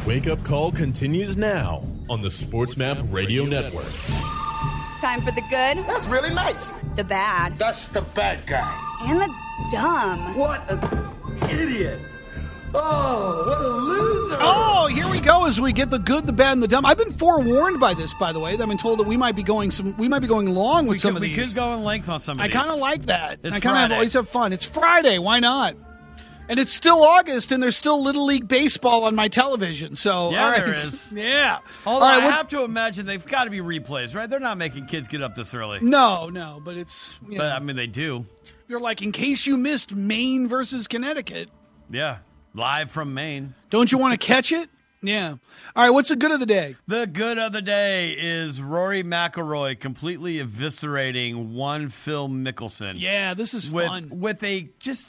Wake Up Call continues now on the SportsMap Radio Network. Time for the good. That's really nice. The bad. That's the bad guy. And the dumb. What an idiot. Oh, what a loser. Oh, here we go as we get the good, the bad, and the dumb. I've been forewarned by this, by the way. I've been told that we might be going long with some of these. We could go in length on some of these. I kind of like that. It's I kind of Friday. always have fun. It's Friday. Why not? And it's still August, and there's still Little League Baseball on my television. So, Yeah, all right. there is. Yeah. Although All right, I have to imagine they've got to be replays, right? They're not making kids get up this early. No, but it's... You But, know, I mean, they do. they're like, in case you missed Maine versus Connecticut, Yeah. Live from Maine. don't you want to catch it? Yeah. All right, what's the good of the day? The good of the day is Rory McIlroy completely eviscerating one Phil Mickelson. Yeah, this is fun. With a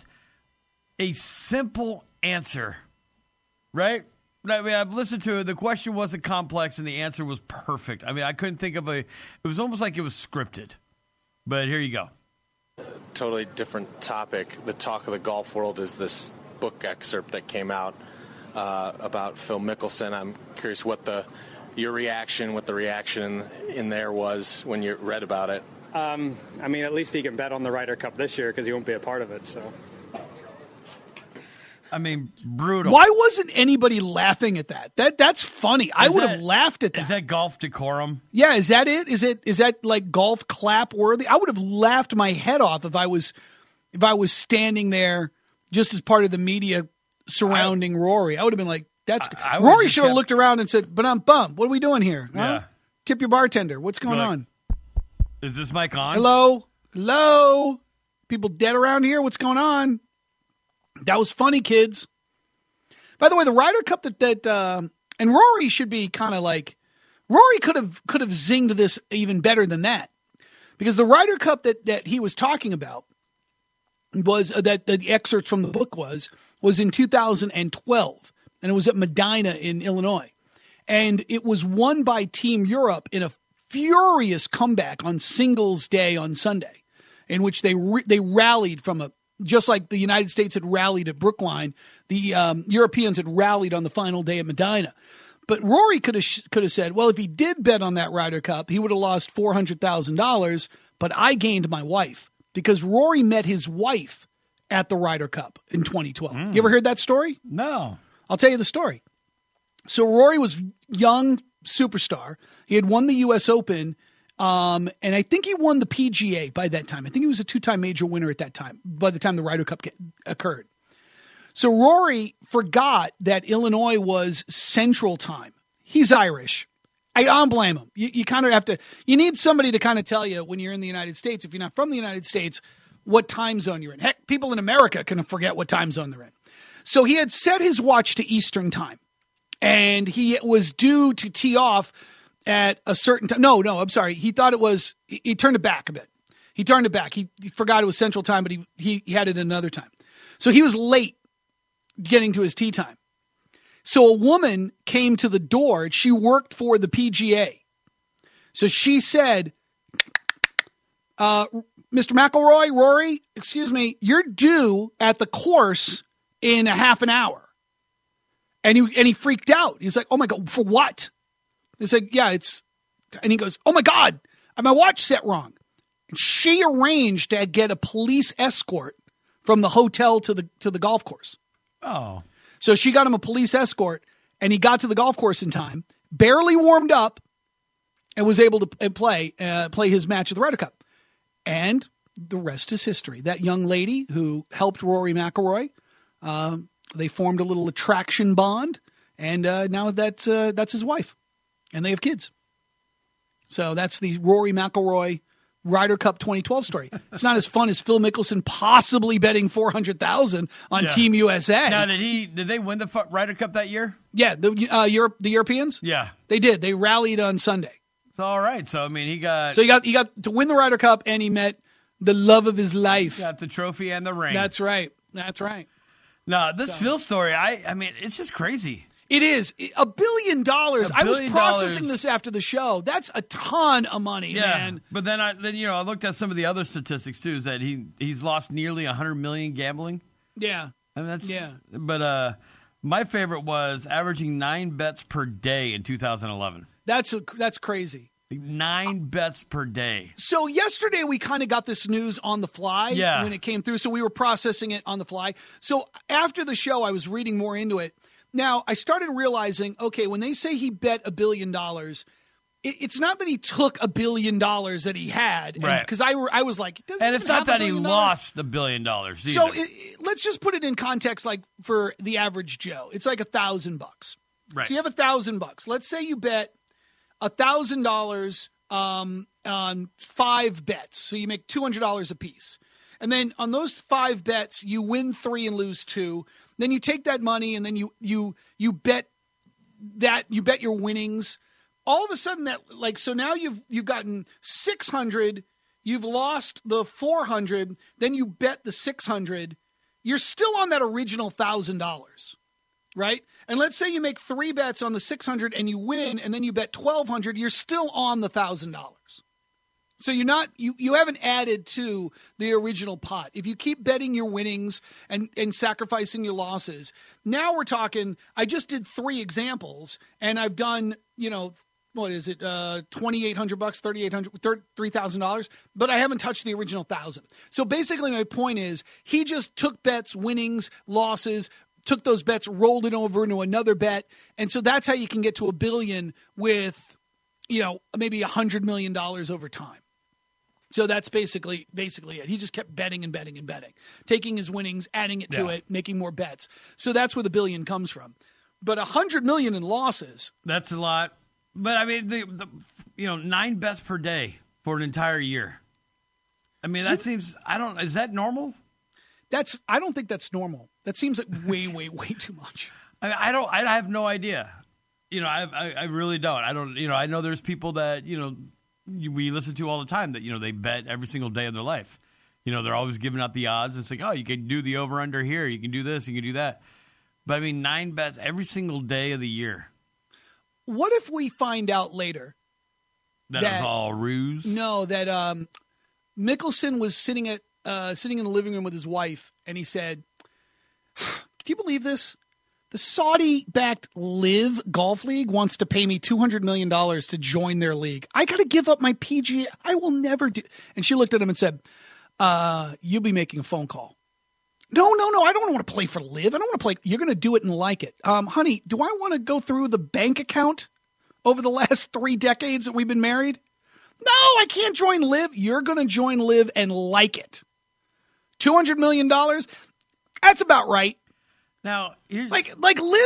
simple answer, right? I mean, I've listened to it. The question wasn't complex, and the answer was perfect. I mean, I couldn't think of it was almost like it was scripted. But here you go. Totally different topic. The talk of the golf world is this book excerpt that came out about Phil Mickelson. I'm curious what the reaction in there was when you read about it. I mean, at least he can bet on the Ryder Cup this year because he won't be a part of it. So, I mean, brutal. Why wasn't anybody laughing at that? That's funny. I would have laughed at that. Is that golf decorum? Yeah, is that it? Is that like golf clap worthy? I would have laughed my head off if I was standing there just as part of the media surrounding Rory. I would have been like, "That's I would Rory have should have kept- looked around and said, "But I'm bum. What are we doing here? Huh? Yeah. Tip your bartender. What's going Like, on? Is this mic on? Hello, people dead around here. What's going on?" That was funny, kids. By the way, the Ryder Cup and Rory should be kind of like Rory could have zinged this even better than that, because the Ryder Cup that he was talking about was that the excerpts from the book was in 2012, and it was at Medina in Illinois, and it was won by Team Europe in a furious comeback on Singles Day on Sunday, in which they rallied from just like the United States had rallied at Brookline, the Europeans had rallied on the final day at Medina. But Rory could have said, well, if he did bet on that Ryder Cup, he would have lost $400,000, but I gained my wife, because Rory met his wife at the Ryder Cup in 2012. You ever heard that story? No. I'll tell you the story. So Rory was young superstar. He had won the U.S. Open, and I think he won the PGA by that time. I think he was a two-time major winner at that time, by the time the Ryder Cup occurred. So Rory forgot that Illinois was Central Time. He's Irish. I don't blame him. You kind of have to, you need somebody to kind of tell you when you're in the United States, if you're not from the United States, what time zone you're in. Heck, people in America can forget what time zone they're in. So he had set his watch to Eastern Time, and he was due to tee off at a certain time. No, I'm sorry. He thought it was, he turned it back a bit. He turned it back. He forgot it was Central Time, but he had it another time. So he was late getting to his tee time. So a woman came to the door. She worked for the PGA. So she said, Mr. McIlroy, Rory, excuse me, you're due at the course in a half an hour. And he freaked out. He's like, oh my God, for what? He's like, yeah, and he goes, oh my God, I had my watch set wrong. And she arranged to get a police escort from the hotel to the golf course. Oh. So she got him a police escort, and he got to the golf course in time, barely warmed up, and was able to play his match at the Ryder Cup. And the rest is history. That young lady who helped Rory McIlroy, they formed a little attraction bond, and now that's his wife, and they have kids. So that's the Rory McIlroy Ryder Cup 2012 story. It's not as fun as Phil Mickelson possibly betting $400,000 on Team USA. Now, did they win the Ryder Cup that year? Yeah, the Europeans. Yeah, they did. They rallied on Sunday. It's all right. So I mean, he got to win the Ryder Cup, and he met the love of his life. Got the trophy and the ring. That's right. No, this Phil story, I mean, it's just crazy. It is $1 billion. I was processing this after the show. That's a ton of money, man. But then I looked at some of the other statistics too. Is that he's lost nearly $100 million gambling? Yeah, I mean, that's But My favorite was averaging 9 bets per day in 2011. That's crazy. 9 bets per day. So yesterday we kind of got this news on the fly when it came through. So we were processing it on the fly. So after the show, I was reading more into it. Now I started realizing, okay, when they say he bet $1 billion, it's not that he took $1 billion that he had, right? Because I was like, and it's not that he lost $1 billion. Either. So let's just put it in context, like for the average Joe, it's like $1,000. Right. So you have $1,000. Let's say you bet $1,000 on 5 bets, so you make $200 a piece, and then on those 5 bets, you win 3 and lose 2. Then you take that money and then you bet your winnings. All of a sudden so now you've gotten 600, you've lost the 400, then you bet the 600. You're still on that original $1,000, right? And let's say you make 3 bets on the 600 and you win, and then you bet 1,200. You're still on the $1,000. So you haven't added to the original pot. If you keep betting your winnings and sacrificing your losses, now we're talking. I just did 3 examples, and I've done what is it, $2,800, $3,800, $3,000, but I haven't touched the original 1,000. So basically, my point is he just took bets, winnings, losses, took those bets, rolled it over into another bet, and so that's how you can get to $1 billion with maybe $100 million over time. So that's basically it. He just kept betting and betting and betting, taking his winnings, adding it to it, making more bets. So that's where the $1 billion comes from. But $100 million in losses. That's a lot. But I mean, the 9 bets per day for an entire year. I mean, that seems. Is that normal? I don't think that's normal. That seems like way, way, way too much. I have no idea. I really don't. I don't. I know there's people that we listen to all the time that they bet every single day of their life. They're always giving out the odds. It's like, oh, you can do the over under here. You can do this. You can do that. But I mean, 9 bets every single day of the year. What if we find out later that it was all ruse? No, that Mickelson was sitting in the living room with his wife, and he said, "Can you believe this? The Saudi-backed Live Golf League wants to pay me $200 million to join their league. I got to give up my PGA. I will never do." And she looked at him and said, "You'll be making a phone call." No. I don't want to play for Live. I don't want to play. You're going to do it and like it. Honey, do I want to go through the bank account over the last 3 decades that we've been married? No, I can't join Live. You're going to join Live and like it. $200 million? That's about right. Now, here's like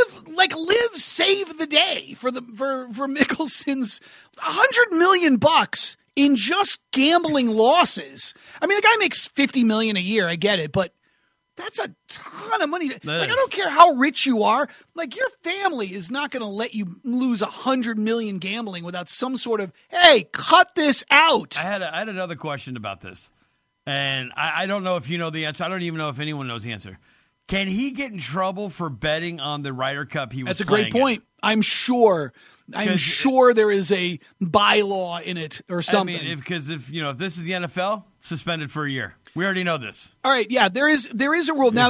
Live saved the day for Mickelson's $100 million in just gambling losses. I mean, the guy makes $50 million a year. I get it, but that's a ton of money. I don't care how rich you are. Like, your family is not going to let you lose $100 million gambling without some sort of, hey, cut this out. I had another question about this, and I don't know if you know the answer. I don't even know if anyone knows the answer. Can he get in trouble for betting on the Ryder Cup he was That's a playing great point. in? I'm sure there is a bylaw in it or something. I mean, because if this is the NFL, suspended for a year. We already know this. All right, yeah, there is a rule. Now,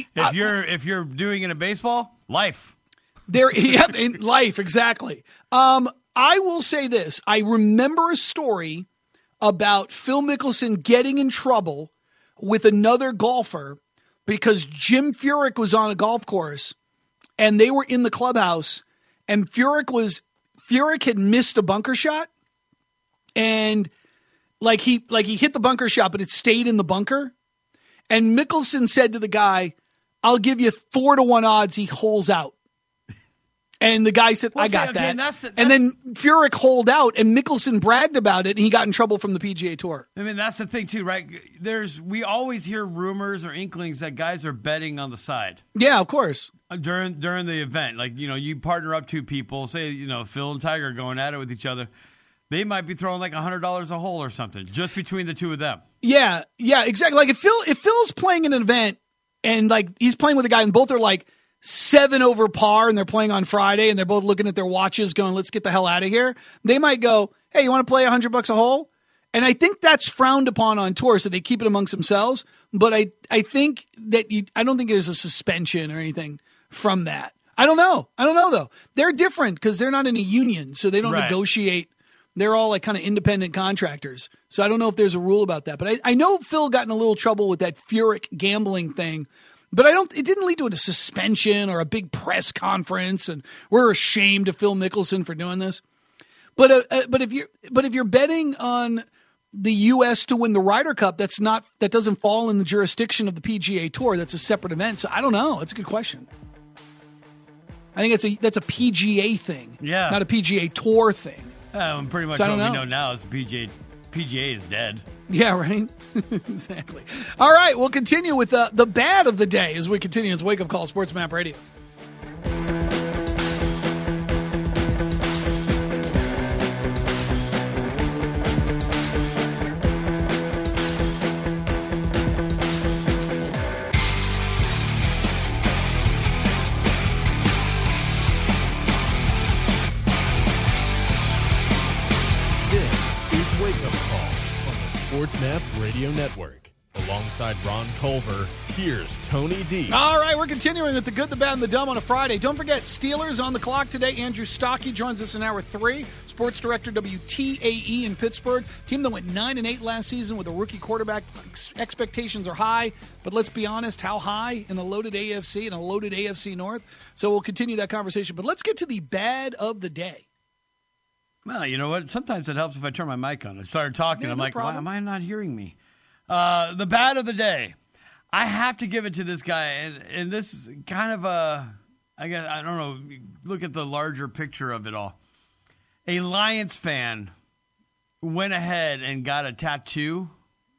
if you're doing it in baseball, life. In life, exactly. I will say this. I remember a story about Phil Mickelson getting in trouble with another golfer because Jim Furyk was on a golf course and they were in the clubhouse, and Furyk had missed a bunker shot, and like he hit the bunker shot, but it stayed in the bunker. And Mickelson said to the guy, "I'll give you 4-1 odds he holes out." And the guy said, "I got that." And then Furyk holed out, and Mickelson bragged about it, and he got in trouble from the PGA Tour. I mean, that's the thing too, right? We always hear rumors or inklings that guys are betting on the side. Yeah, of course. During the event, like you partner up 2 people, say Phil and Tiger going at it with each other. They might be throwing like $100 a hole or something just between the 2 of them. Yeah, exactly. Like if Phil's playing an event and like he's playing with a guy and both are like 7 over par and they're playing on Friday and they're both looking at their watches going, "Let's get the hell out of here." They might go, "Hey, you want to play $100 a hole?" And I think that's frowned upon on tour, so they keep it amongst themselves. But I think that I don't think there's a suspension or anything from that. I don't know though. They're different because they're not in a union, so they don't negotiate. They're all like kind of independent contractors. So I don't know if there's a rule about that. But I know Phil got in a little trouble with that Furyk gambling thing. But it didn't lead to a suspension or a big press conference, and we're ashamed of Phil Mickelson for doing this. But if you're betting on the U.S. to win the Ryder Cup, that doesn't fall in the jurisdiction of the PGA Tour. That's a separate event. So I don't know. It's a good question. I think that's a PGA thing, not a PGA Tour thing. Pretty much so what we know now is PGA is dead. Yeah, right? Exactly. All right, we'll continue with the bad of the day as we continue as Wake Up Call Sports Map Radio. Sports Map Radio Network. Alongside Ron Culver, here's Tony D. All right, we're continuing with the good, the bad, and the dumb on a Friday. Don't forget, Steelers on the clock today. Andrew Stockey joins us in hour 3. Sports director WTAE in Pittsburgh. Team that went 9-8 last season with a rookie quarterback. Expectations are high, but let's be honest, how high in a loaded AFC and a loaded AFC North? So we'll continue that conversation. But let's get to the bad of the day. Well, you know what? Sometimes it helps if I turn my mic on. I started talking. I'm like, why am I not hearing me? The bad of the day. I have to give it to this guy, and this is kind of I don't know, look at the larger picture of it all. A Lions fan went ahead and got a tattoo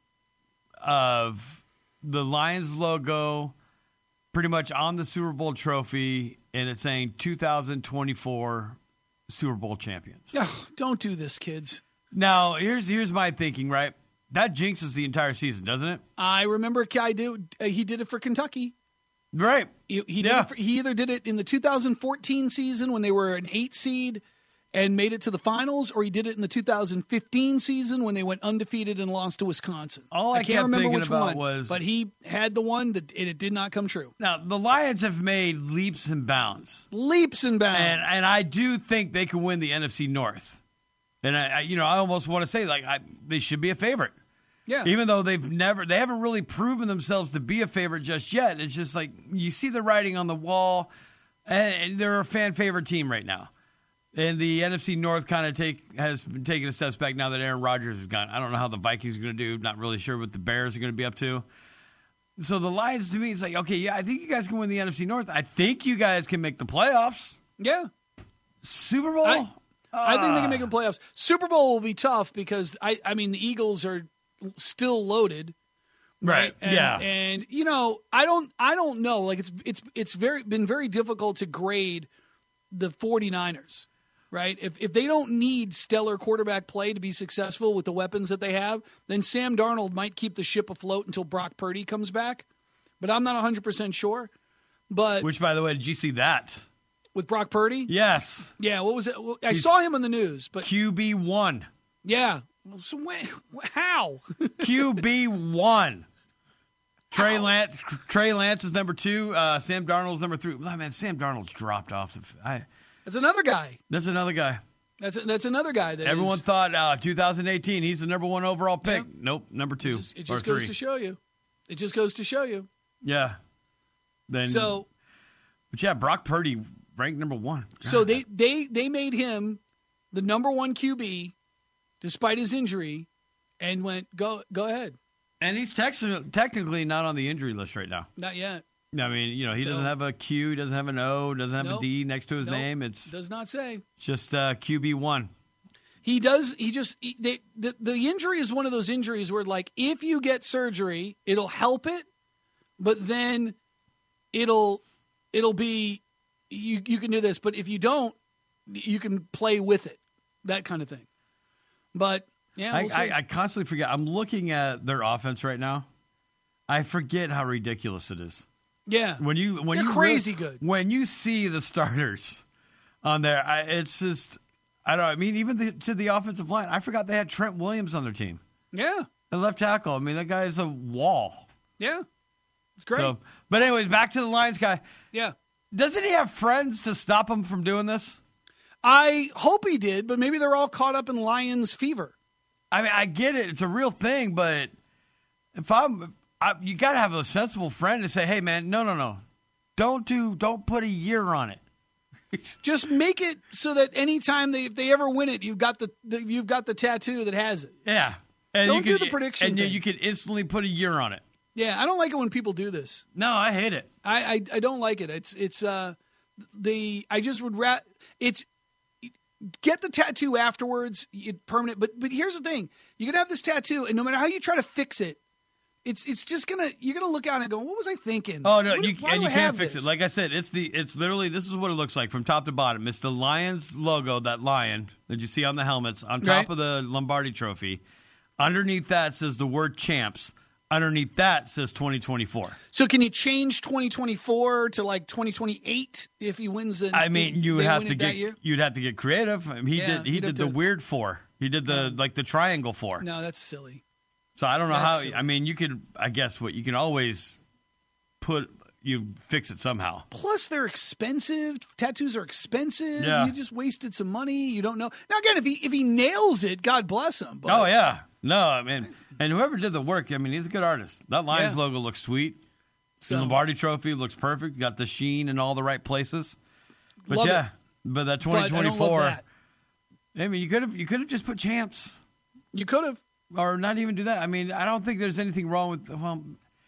of the Lions logo pretty much on the Super Bowl trophy, and it's saying 2024 Super Bowl champions. Oh, don't do this, kids. Now, here's my thinking, right? That jinxes the entire season, doesn't it? I remember he did it for Kentucky. Right. He either did it in the 2014 season when they were an 8 seed and made it to the finals, or he did it in the 2015 season when they went undefeated and lost to Wisconsin. All I can't remember thinking which about one was, but he had the one that it did not come true. Now, the Lions have made leaps and bounds. Leaps and bounds. And I do think they can win the NFC North. And I almost want to say they should be a favorite. Yeah. Even though they haven't really proven themselves to be a favorite just yet. It's just like you see the writing on the wall, and they're a fan favorite team right now. And the NFC North kind of has been taking a step back now that Aaron Rodgers is gone. I don't know how the Vikings are going to do. Not really sure what the Bears are going to be up to. So the Lions, to me, it's like, okay, yeah, I think you guys can win the NFC North. I think you guys can make the playoffs. Yeah. Super Bowl? I think they can make the playoffs. Super Bowl will be tough because, I mean, the Eagles are still loaded. Right. And, And I don't know. Like it's been very difficult to grade the 49ers. Right? If they don't need stellar quarterback play to be successful with the weapons that they have, then Sam Darnold might keep the ship afloat until Brock Purdy comes back. But I'm not 100% sure. But which, by the way, did you see that? With Brock Purdy? Yes. Yeah, what was it? I saw him on the news. But QB1. Yeah. So how? QB1. Trey Lance is number 2. Sam Darnold's number 3. Oh, man, Sam Darnold's dropped off. That's another guy. That's another guy. That's another guy. That everyone thought 2018 he's the number 1 overall pick. Yeah. Nope, number 2. It just goes to show you. It just goes to show you. Yeah. But yeah, Brock Purdy ranked number 1. God. So they made him the number 1 QB despite his injury, and went go ahead. And he's technically not on the injury list right now. Not yet. I mean, he doesn't have a Q, doesn't have an O, doesn't have a D next to his name. It does not say. Just QB1. He does. The injury is one of those injuries where, like, if you get surgery, it'll help it, but then it'll be you can do this. But if you don't, you can play with it, that kind of thing. But yeah, I constantly forget. I'm looking at their offense right now. I forget how ridiculous it is. Yeah, when you crazy good. When you see the starters on there, it's just I don't know. I mean, even to the offensive line, I forgot they had Trent Williams on their team. Yeah, the left tackle. I mean, that guy is a wall. Yeah, it's great. So, but anyways, back to the Lions guy. Yeah, Doesn't he have friends to stop him from doing this? I hope he did, but maybe they're all caught up in Lions fever. I mean, I get it. It's a real thing, but if you got to have a sensible friend to say, hey, man, no. Don't put a year on it. Just make it so that anytime if they ever win it, you've got the tattoo that has it. Yeah. And don't do the prediction and thing. you can instantly put a year on it. Yeah, I don't like it when people do this. No, I hate it. I don't like it. I just would get the tattoo afterwards, permanent. But here's the thing: you can have this tattoo, and no matter how you try to fix it, it's just you're gonna look out and go, "What was I thinking?" Oh no, you can't fix it. Like I said, it's literally this is what it looks like from top to bottom. It's the Lions logo, that lion that you see on the helmets, on top of the Lombardi Trophy. Underneath that says the word champs. Underneath that says 2024. So can you change 2024 to like 2028 if he wins it? I mean, you'd have to get creative. I mean, he did the weird 4. He did the triangle 4. No, that's silly. So I don't know how. Silly. I mean, you could. I guess you can always fix it somehow. Plus, they're expensive. Tattoos are expensive. Yeah. You just wasted some money. You don't know. Now again, if he nails it, God bless him. But, Oh yeah, no, I mean, and whoever did the work, I mean, he's a good artist. That Lions logo looks sweet. The Lombardi Trophy looks perfect. Got the sheen in all the right places. But Love it. but that But I don't 2024. love that. I mean, you could have just put champs. You could have. Or not even do that. I mean, I don't think there's anything wrong with. Well,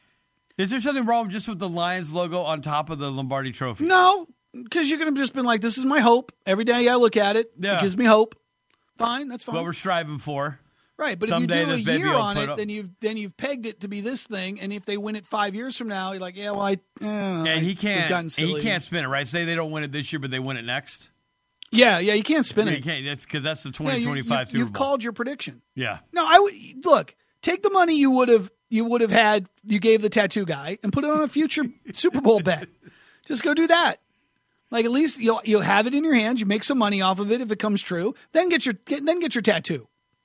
is there something wrong just with the Lions logo on top of the Lombardi Trophy? No, because you're going to just been like, this is my hope. Every day I look at it, it gives me hope. Fine, that's fine. What we're striving for. Right, but Someday if you this do baby a year will on put it, up. then you've pegged it to be this thing, and if they win it 5 years from now, you're like, yeah, well, And he gotten can't. silly. He can't spin it, right? Say they don't win it this year, but they win it next. Yeah, you can't spin Yeah, it. you can't. That's because that's the Yeah, 2025 Super Bowl. You've called your prediction. Yeah. No, I would look. Take the money you would have had. You gave the tattoo guy and put it on a future Super Bowl bet. Just go do that. Like at least you'll have it in your hands. You make some money off of it if it comes true. Then get your tattoo.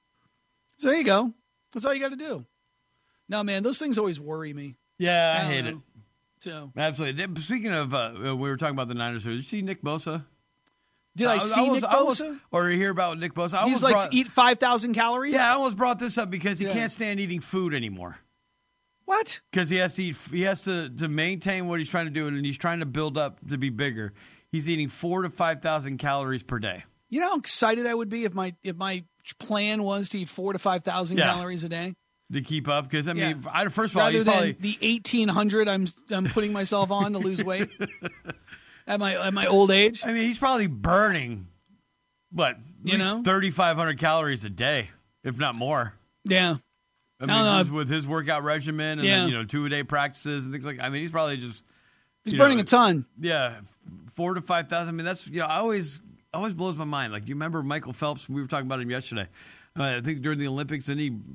So there you go. That's all you got to do. No, man, those things always worry me. Yeah, I don't hate know. it. So Absolutely. Speaking of, we were talking about the Niners. Did you see Nick Bosa? did I see Nick Bosa? Or hear about Nick Bosa? I He's almost like to eat 5,000 calories. Yeah, I almost brought this up because he Yeah. can't stand eating food anymore. What? Because he has to maintain what he's trying to do, and he's trying to build up to be bigger. He's eating 4,000 to 5,000 calories per day. You know how excited I would be if my plan was to eat 4,000 to 5,000 calories a day. To keep up, because I mean, Yeah. first of all, Rather he's than probably the 1,800 I'm putting myself on to lose weight at my old age. I mean, he's probably burning, at You least know? 3,500 calories a day, if not more. Yeah. I don't know. mean, with his workout regimen and Yeah. then, 2-a-day practices and things like. I mean, he's probably just He's burning a ton. Yeah, 4,000 to 5,000. I mean, that's I always blows my mind. Like you remember Michael Phelps? We were talking about him yesterday. I think during the Olympics, and he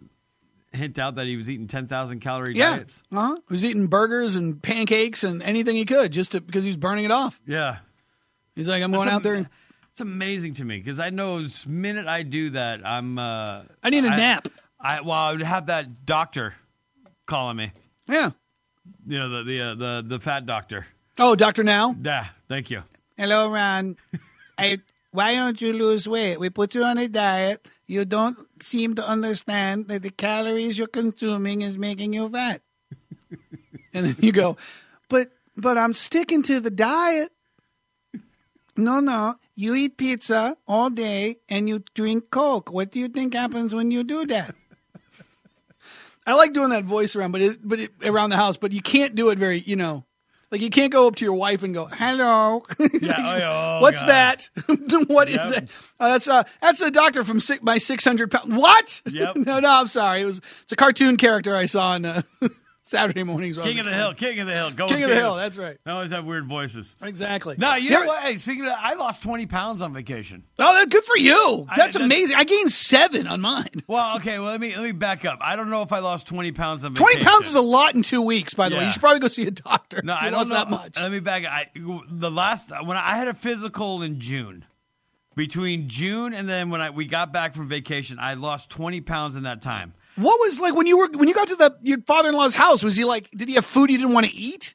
hint out that he was eating 10,000 calorie diets. He was eating burgers and pancakes and anything he could because he was burning it off. Yeah, He's like, I'm going out there. And, it's amazing to me because I know the minute I do that, I need a nap. I would have that doctor calling me. Yeah. The fat doctor. Oh, Dr. Now? Yeah, thank you. Hello, Ron. Why don't you lose weight? We put you on a diet. You don't seem to understand that the calories you're consuming is making you fat. And then you go, but I'm sticking to the diet. No. You eat pizza all day and you drink Coke. What do you think happens when you do that? I like doing that voice around, but around the house, but you can't do it very, like you can't go up to your wife and go, "Hello, what's God. that? What is that? That's a doctor from my 600 pounds. What? Yep. No, I'm sorry. It's a cartoon character I saw on Saturday mornings. King of the Hill. Go King with of the Hill. That's right. I always have weird voices. Exactly. No, you know what? Hey, speaking of that, I lost 20 pounds on vacation. Oh, good for you. That's that's- amazing. I gained 7 on mine. Well, okay. Well, let me back up. I don't know if I lost 20 pounds on 20 vacation. pounds is a lot in 2 weeks, by the way. Yeah. You should probably go see a doctor. No, You I lost don't know that much. Let me back. When I had a physical in June, between June and then when we got back from vacation, I lost 20 pounds in that time. What was like when you got to your father-in-law's house? Was he like? Did he have food he didn't want to eat?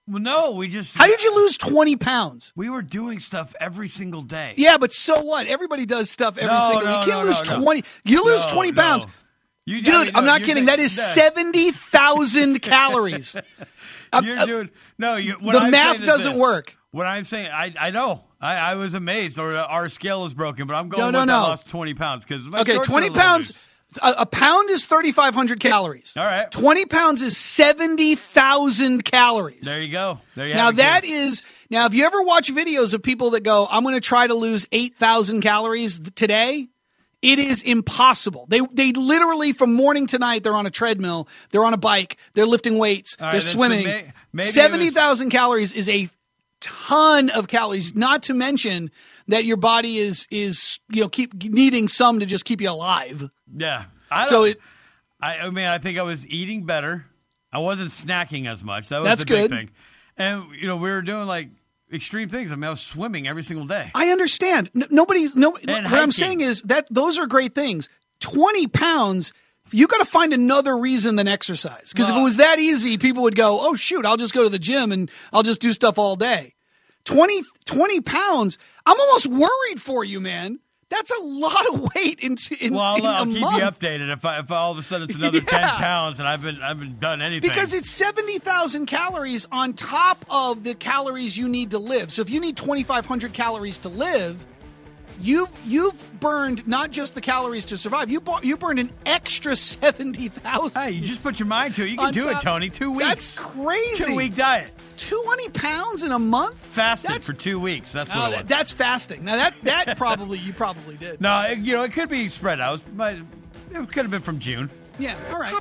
Well, no, we just. How did you lose 20 pounds? We were doing stuff every single day. Yeah, but so what? Everybody does stuff every single day. You can't lose 20. You lose 20 pounds. Dude, I'm not kidding. That is 70,000 calories. The math doesn't work. What I'm saying, I know. I was amazed, or our scale is broken, but I'm going I lost 20 pounds. 20 pounds. A pound is 3,500 calories. All right. 20 pounds is 70,000 calories. There you go. Now, if you ever watch videos of people that go, I'm going to try to lose 8,000 calories today, it is impossible. They literally, from morning to night, they're on a treadmill, they're on a bike, they're lifting weights, they're swimming. So 70,000 calories is a ton of calories, not to mention that your body is keep needing some to just keep you alive. Yeah. I think I was eating better. I wasn't snacking as much. That's the big thing. And we were doing like extreme things. I was swimming every single day. I understand. What I'm saying is that those are great things. 20 pounds, you got to find another reason than exercise. Because if it was that easy, people would go, oh shoot, I'll just go to the gym and I'll just do stuff all day. 20 pounds. I'm almost worried for you, man. That's a lot of weight in a month. I'll keep you updated if all of a sudden it's another 10 pounds and I haven't done anything. Because it's 70,000 calories on top of the calories you need to live. So if you need 2,500 calories to live, you've burned not just the calories to survive. You burned an extra 70,000. Hey, you just put your mind to it. You can do it, Tony. 2 weeks. That's crazy. 2-week diet. 20 pounds in a month? Fasted for 2 weeks. That's what it was. That's fasting. Now that you probably did. No, it could be spread out. It could have been from June. Yeah. All right.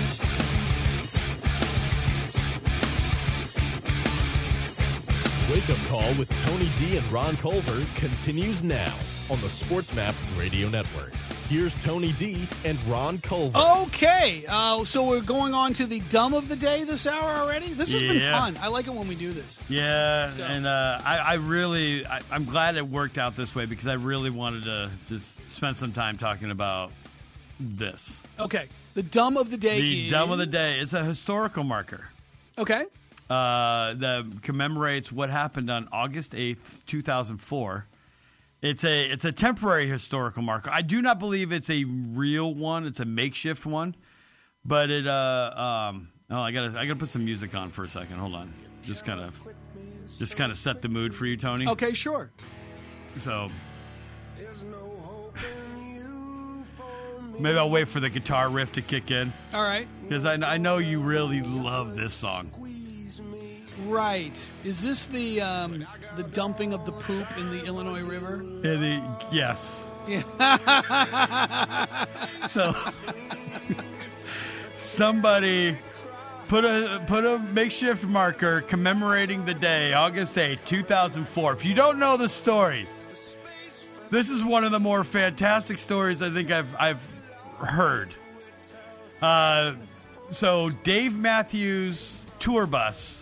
Wake Up Call with Tony D and Ron Culver continues now on the SportsMap Radio Network. Here's Tony D and Ron Culver. Okay, so we're going on to the dumb of the day this hour already? This has been fun. I like it when we do this. Yeah, and I'm glad it worked out this way because I really wanted to just spend some time talking about this. Okay, the dumb of the day The dumb of the day is a historical marker. Okay. That commemorates what happened on August 8th, 2004. It's a temporary historical marker. I do not believe it's a real one. It's a makeshift one. But I gotta put some music on for a second. Hold on. Just kind of set the mood for you, Tony. Okay, sure. So maybe I'll wait for the guitar riff to kick in. All right. Because I know you really love this song. Right. Is this the dumping of the poop in the Illinois River? Yes. Yeah. So somebody put a makeshift marker commemorating the day, August 8th, 2004. If you don't know the story, this is one of the more fantastic stories I think I've heard. So Dave Matthews tour bus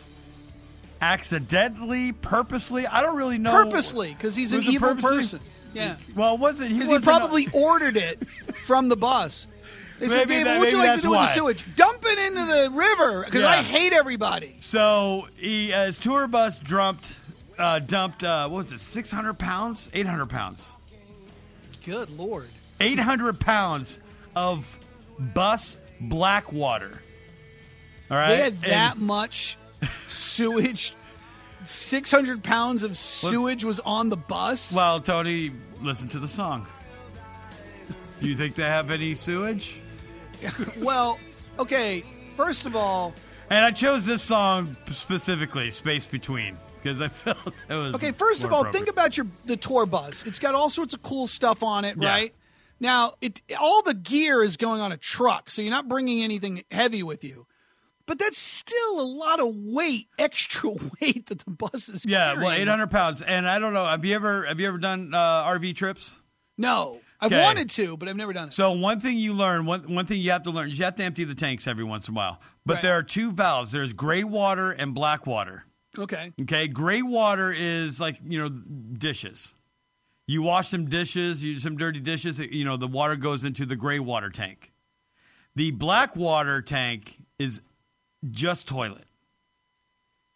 purposely, I don't really know. Purposely, because he's an evil person. Yeah. Well, wasn't he? Because he probably ordered it from the bus. They said, Dave, what would you like to do with the sewage? Dump it into the river, because I hate everybody. So his tour bus dumped, what was it, 600 pounds? 800 pounds. Good Lord. 800 pounds of bus black water. All right? They had that much sewage. 600 pounds of sewage was on the bus? Well, Tony, listen to the song. Do you think they have any sewage? Well, okay, first of all... And I chose this song specifically, Space Between, because I felt it was... Okay, first of all, think about the tour bus. It's got all sorts of cool stuff on it, right? Now, all the gear is going on a truck, so you're not bringing anything heavy with you. But that's still a lot of weight, extra weight that the bus is carrying. Yeah, well, 800 pounds. And I don't know, have you ever done RV trips? No. I wanted to, but I've never done it. So one thing you learn, one thing you have to learn is you have to empty the tanks every once in a while. But there are two valves. There's gray water and black water. Okay. Okay, gray water is like, dishes. You wash some dishes, some dirty dishes, the water goes into the gray water tank. The black water tank is just toilet.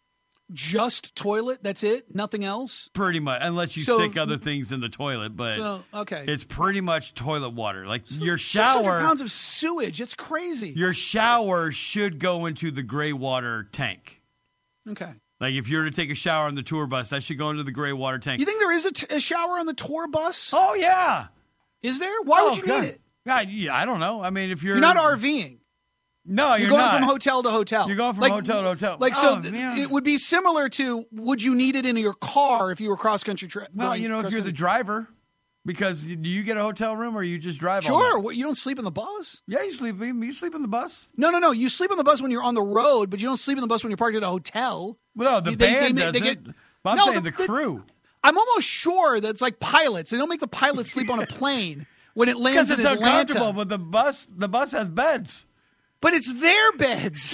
just toilet. That's it. Nothing else. Pretty much, unless you stick other things in the toilet. But okay, it's pretty much toilet water. Like your 600 shower, pounds of sewage. It's crazy. Your shower should go into the gray water tank. Okay. Like if you were to take a shower on the tour bus, that should go into the gray water tank. You think there is a shower on the tour bus? Oh yeah. Is there? Why would you need it? Yeah, I don't know. I mean, if you're not RVing. No, you're going not. from hotel to hotel. You're going from hotel to hotel. It would be similar to, would you need it in your car if you were cross-country trip? Well, if you're the driver, because do you get a hotel room or you just drive? Sure. What, you don't sleep in the bus? Yeah, you sleep in the bus. No. You sleep in the bus when you're on the road, but you don't sleep in the bus when you're parked at a hotel. Well, no, the band doesn't. I'm saying the crew. I'm almost sure that it's like pilots. They don't make the pilots sleep on a plane when it lands in Atlanta. Because it's uncomfortable, but the bus has beds. But it's their beds.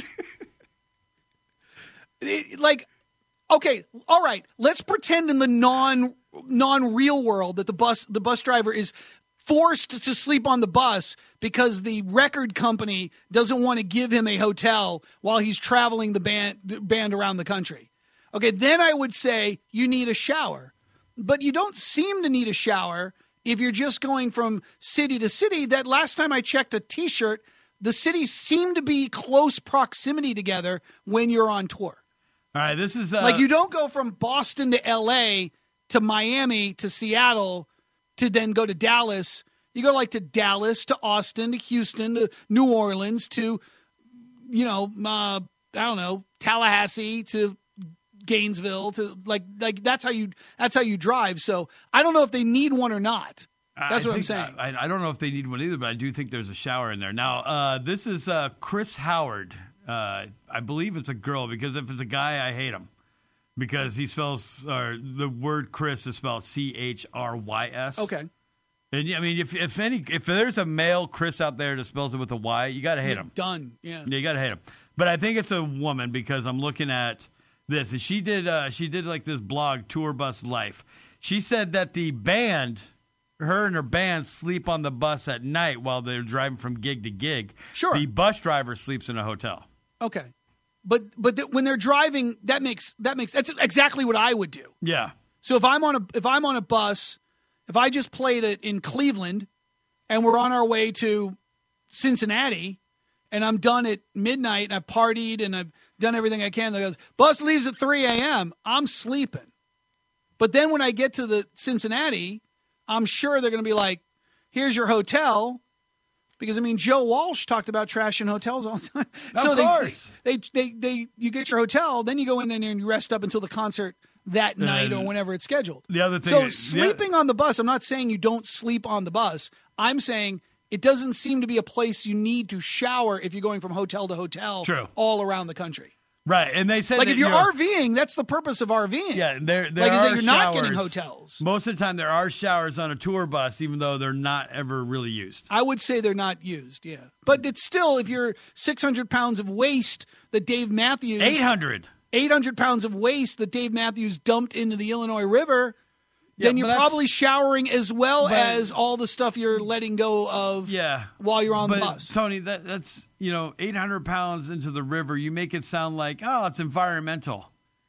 Okay, all right. Let's pretend in the non-real world that the bus driver is forced to sleep on the bus because the record company doesn't want to give him a hotel while he's traveling the band around the country. Okay, then I would say you need a shower. But you don't seem to need a shower if you're just going from city to city. That last time I checked a T-shirt, the cities seem to be close proximity together when you're on tour. All right, this is... like you don't go from Boston to L.A. to Miami to Seattle to then go to Dallas. You go like to Dallas, to Austin, to Houston, to New Orleans, to, I don't know, Tallahassee, to Gainesville, to like that's how you drive. So I don't know if they need one or not. That's what I'm saying. I don't know if they need one either, but I do think there's a shower in there. Now, this is Chris Howard. I believe it's a girl, because if it's a guy, I hate him. Because he spells, the word Chris is spelled Chrys. Okay. And I mean, if there's a male Chris out there that spells it with a Y, you got to hate him. Done. Yeah. You got to hate him. But I think it's a woman, because I'm looking at this, and she did like this blog, Tour Bus Life. She said that the band, her and her band, sleep on the bus at night while they're driving from gig to gig. Sure. The bus driver sleeps in a hotel. Okay. But when they're driving, that's exactly what I would do. Yeah. So if I'm on a bus, if I just played it in Cleveland and we're on our way to Cincinnati and I'm done at midnight and I've partied and I've done everything I can, the bus leaves at 3 a.m., I'm sleeping. But then when I get to the Cincinnati, I'm sure they're going to be like, here's your hotel. Because, I mean, Joe Walsh talked about trashing hotels all the time. Of course. You get your hotel, then you go in there and you rest up until the concert that night or whenever it's scheduled. The other thing so sleeping on the bus, I'm not saying you don't sleep on the bus. I'm saying it doesn't seem to be a place you need to shower if you're going from hotel to hotel all around the country. Right, and they said like if you're RVing, that's the purpose of RVing. Yeah, there like are is that you're showers. not getting hotels. Most of the time, there are showers on a tour bus, even though they're not ever really used. I would say they're not used. Yeah, but it's still, if you're 600 pounds of waste that Dave Matthews 800 pounds of waste that Dave Matthews dumped into the Illinois River. Then you're probably showering as well as all the stuff you're letting go of while you're on the bus. Tony, that's 800 pounds into the river. You make it sound like, oh, it's environmental.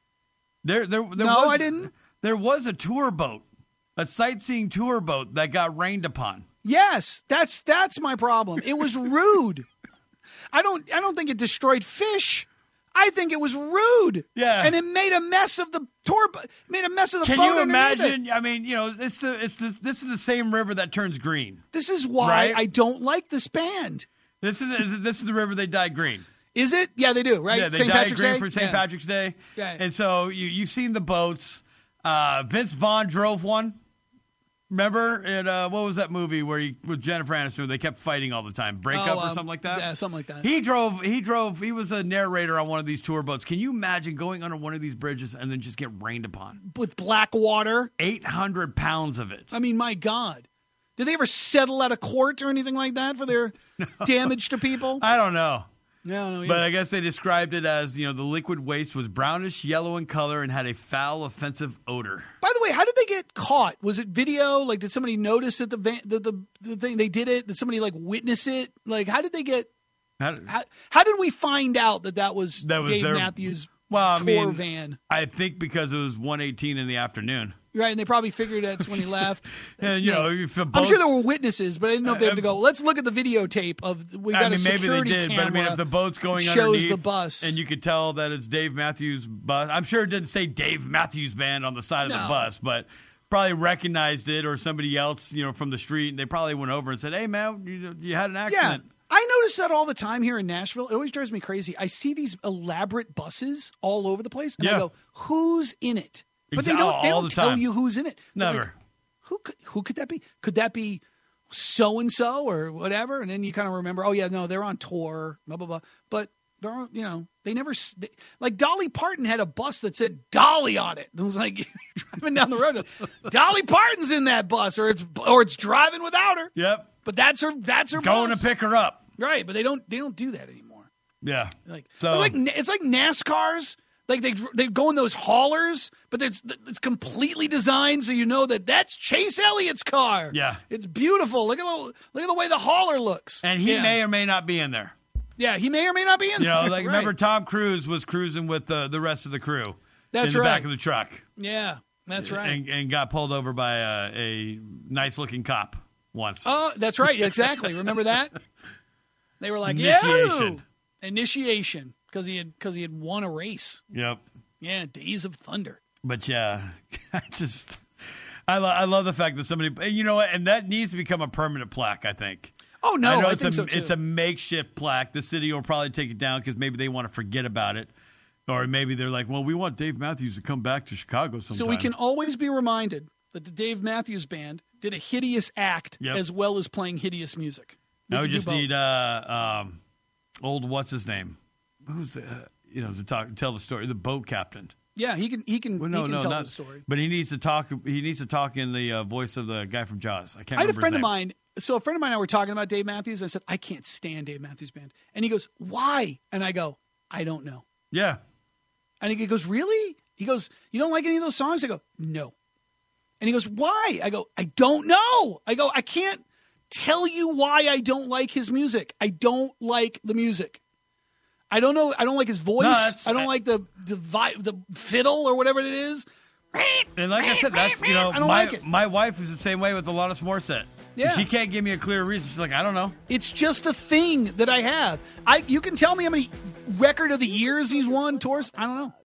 I didn't. There was a tour boat, a sightseeing tour boat that got rained upon. Yes, that's my problem. It was rude. I don't think it destroyed fish. I think it was rude. Yeah. And it made a mess of the tour, made a mess of the boat. Can you imagine? I mean, this is the same river that turns green. This is why I don't like this band. This is the river they dye green. Is it? Yeah, they do, right? Yeah, they St. dye Patrick's green Day? for St. Patrick's Day. Yeah. And so you've seen the boats. Vince Vaughn drove one. Remember, what was that movie with Jennifer Aniston? They kept fighting all the time, Breakup or something like that. Yeah, something like that. He drove. He was a narrator on one of these tour boats. Can you imagine going under one of these bridges and then just get rained upon with black water? 800 pounds of it. I mean, my God, did they ever settle out of court or anything like that for their damage to people? I don't know. No, but I guess they described it as, the liquid waste was brownish yellow in color and had a foul, offensive odor. By the way, how did they get caught? Was it video? Like, did somebody notice that the thing they did it? Did somebody witness it? Like, how did they get? How did we find out that was Dave Matthews' Well, tour van. I think because it was 1:18 in the afternoon. Right, and they probably figured that's when he left. And, if I'm sure there were witnesses, but I didn't know if they had to go, let's look at the videotape of, we got a security maybe they did, camera but if the boat's going shows underneath the bus. and you could tell that it's Dave Matthews' bus. I'm sure it didn't say Dave Matthews Band on the side of the bus, but probably recognized it or somebody else, from the street, and they probably went over and said, hey, man, you had an accident. Yeah. I notice that all the time here in Nashville. It always drives me crazy. I see these elaborate buses all over the place, and I go, who's in it? But they don't tell you who's in it. Never. Like, who could that be? Could that be so-and-so or whatever? And then you kind of remember, oh, yeah, no, they're on tour, blah, blah, blah. But, they never – like Dolly Parton had a bus that said Dolly on it. It was like you're driving down the road. Dolly Parton's in that bus or it's driving without her. Yep. But that's her going bus. To pick her up. Right, but they don't do that anymore. Yeah. It's like NASCARs. Like they go in those haulers, but it's completely designed so you know that's Chase Elliott's car. Yeah, it's beautiful. Look at the way the hauler looks. And he may or may not be in there. Yeah, he may or may not be in there. Like remember Tom Cruise was cruising with the rest of the crew. That's in the back of the truck. Yeah, that's right. And got pulled over by a nice looking cop once. Oh, that's right. Exactly. Remember that? They were like initiation. Because he had won a race. Yep. Yeah, Days of Thunder. But yeah, I love the fact that somebody, you know what, and that needs to become a permanent plaque, I think. Oh, no, I think so too. It's a makeshift plaque. The city will probably take it down because maybe they want to forget about it. Or maybe they're like, well, we want Dave Matthews to come back to Chicago sometime. So we can always be reminded that the Dave Matthews Band did a hideous act as well as playing hideous music. Now we just need old what's his name? Who's the to tell the story? The boat captain. Yeah, he can tell the story. But he needs to talk. He needs to talk in the voice of the guy from Jaws. I had a friend of mine. So a friend of mine and I were talking about Dave Matthews. I said, I can't stand Dave Matthews Band, and he goes, "Why?" And I go, "I don't know." Yeah. And he goes, "Really?" He goes, "You don't like any of those songs?" I go, "No." And he goes, "Why?" I go, "I don't know." I go, "I can't tell you why I don't like his music. I don't like the music. I don't know. I don't like his voice. I don't like the fiddle or whatever it is." And like I said, that's I don't like it. My wife is the same way with Alanis Morissette. Yeah. She can't give me a clear reason. She's like, I don't know. It's just a thing that I have. You can tell me how many record of the years he's won, tours. I don't know.